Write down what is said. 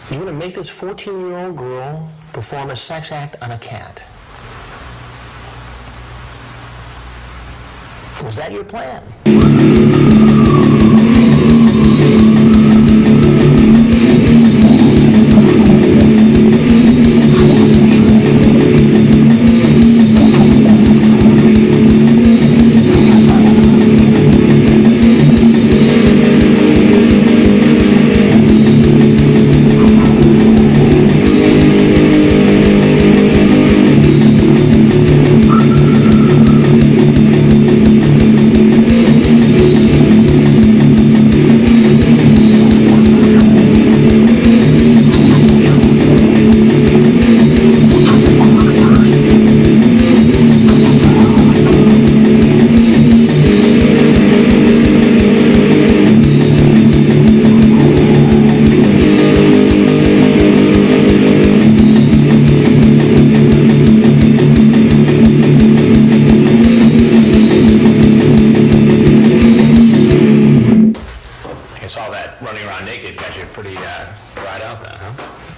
You're going to make this 14-year-old girl perform a sex act on a cat. Was that your plan? I guess all that running around naked got you pretty right out then, huh?